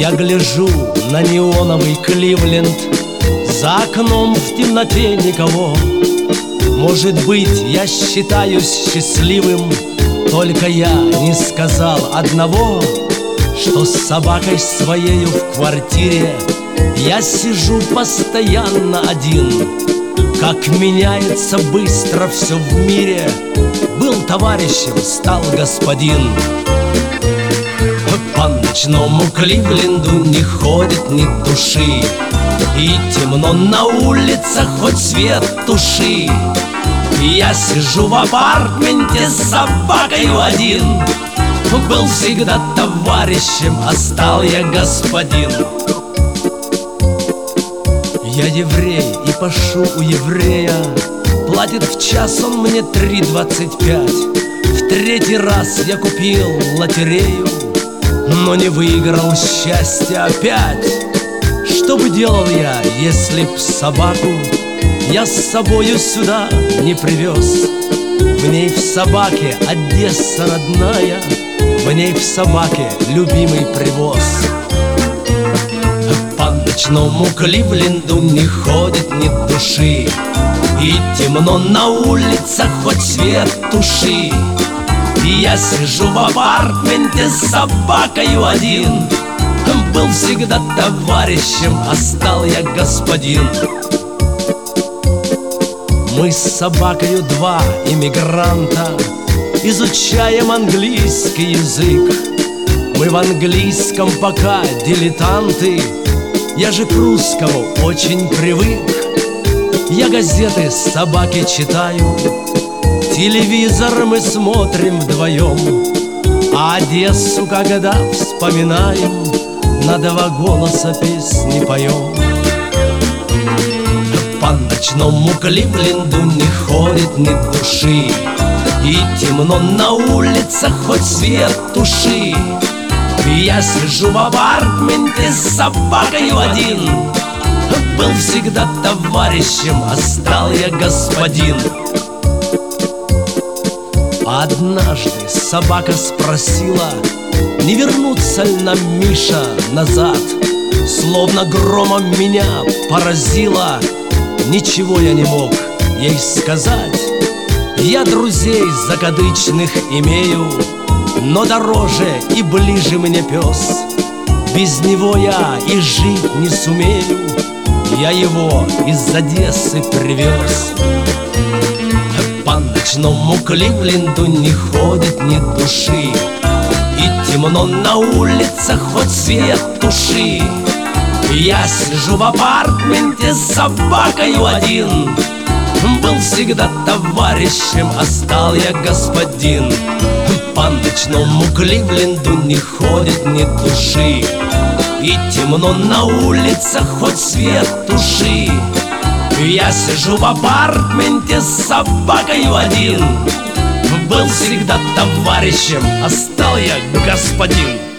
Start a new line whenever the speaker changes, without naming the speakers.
Я гляжу на неоновый Кливленд, за окном в темноте никого. Может быть, я считаюсь счастливым, только я не сказал одного, что с собакой своею в квартире я сижу постоянно один. Как меняется быстро все в мире, был товарищем, стал господин. По ночному Кливленду не ходит ни души, и темно на улицах, хоть свет туши. Я сижу в апартменте с собакою один. Был всегда товарищем, а стал я господин. Я еврей и пашу у еврея, платит в час он мне 3,25. В третий раз я купил лотерею, но не выиграл счастья опять. Что бы делал я, если б собаку я с собою сюда не привез? В ней в собаке Одесса родная, в ней в собаке любимый привоз. По ночному Кливленду не ходит ни души, и темно на улицах, хоть свет туши. И я сижу в апартменте с собакою один. Был всегда товарищем, а стал я господин. Мы с собакою два иммигранта, изучаем английский язык. Мы в английском пока дилетанты, я же к русскому очень привык. Я газеты собаки читаю, телевизор мы смотрим вдвоем, а Одессу, когда вспоминаем, на два голоса песни поем. По ночному Кливленду не ходит ни души, и темно на улицах, хоть свет туши. Я сижу в апартменте с собакою один. Был всегда товарищем, а стал я господин. Однажды собака спросила, не вернуться ли нам, Миша, назад. Словно громом меня поразило, ничего я не мог ей сказать. Я друзей закадычных имею, но дороже и ближе мне пес. Без него я и жить не сумею, я его из Одессы привез. По ночному Кливленду не ходит ни души, и темно на улицах, хоть свет туши. Я сижу в апартменте с собакою один. Был всегда товарищем, а стал я господин. По ночному Кливленду не ходит ни души, и темно на улицах, хоть свет туши. Я сижу в апартменте с собакою один. Был всегда товарищем, а стал я господин.